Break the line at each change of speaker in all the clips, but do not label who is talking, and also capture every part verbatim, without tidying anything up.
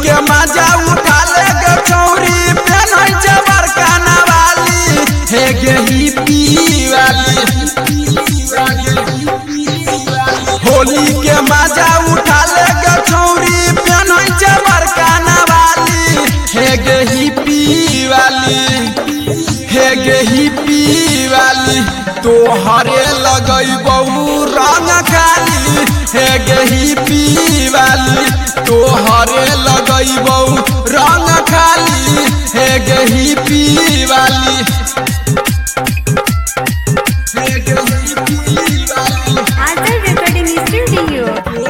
के मजा उठा ले गे छौरी पेनै छे बड़का नवाली हे गे हिप्पी वाली होली के मजा उठा ले गे छौरी पेनै छे बड़का नवाली हे गे हिप्पी वाली हे गे हिप्पी वाली तोहरे लगैबौ रंग खाली हे गे हिप्पी वाली तोहरे लगैबौ रंग खाली हे गे हिप्पी वाली हे गे हिप्पी वाली
आदर रिकॉर्डिंग स्टूडियो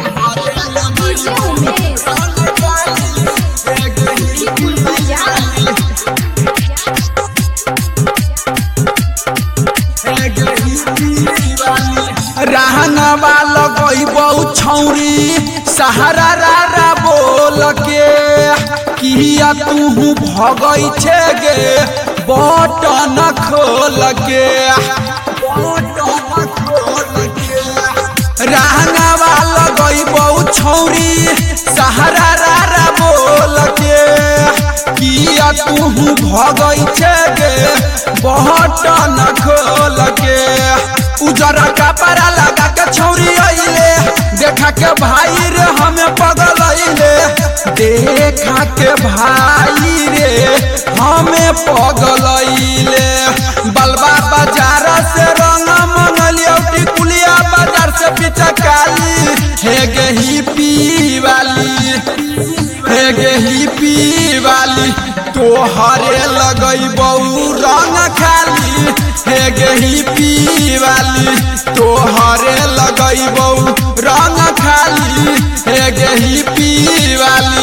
रहनवा लगैबौ छौरी सहारा रा बोल के किया तू भगै छे गे बटन खोल के रहनवा लगैबौ छौरी सहारा रा बोल के किया तू भगै छे गे बटन खोल के उजरा कपड़ा लगा के छौरी अइले देखा के भाई रे हमें पगल अइले देखा के भाई रे हमें पगल अइले बलबा बाजार से रंग मंगलियो टिकुलिया बाजार से पिचकारी हे गे हिप्पी वाली हे गे हिप्पी वाली तोहरे लगैबौ रंग खाली हे गे हिप्पी वाली तोहरे लगैबौ रंग खाली हे गे हिप्पी वाली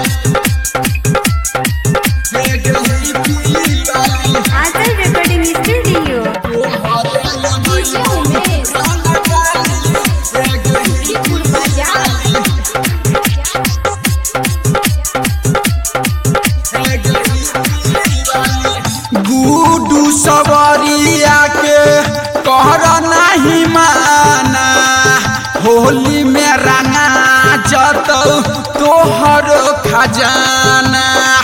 हे गे हिप्पी वाली
आदर रिकॉर्डिंग स्टूडियो
तोहरे लगैबौ रंग खाली हे गे हिप्पी वाली गुडू सवरिया के कहर नहीं माना होली में रंगा जतौ तोहर खजाना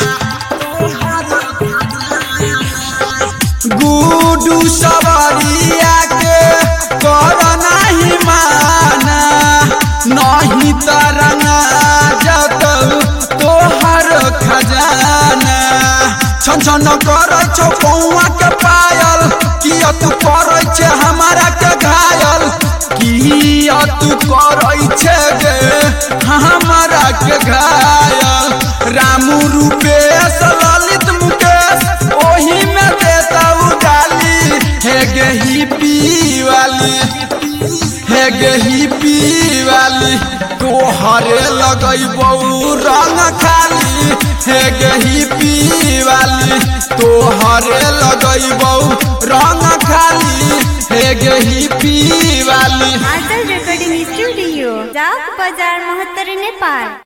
गुडू सवरिया के कहर नहीं माना नहीं त रंगा जतौ तोहर खजाना छन छन करै छौ पौआ के पायल किया तू करै छे हमारा के घायल किया तू करै छे गे हमारा के घायल रामू रूपेश ललित मुकेश ओही में देता उडाली हे गे हिप्पी वाली हे गे हिप्पी वाली तोहरे लगैबौ रंग खाली हे गे हिप्पी वाली तोहरे लगैबौ रंग खाली हे गे हिप्पी वाली
आदर रिकॉर्डिंग स्टूडियो जाक बाजार महत्तर नेपाल।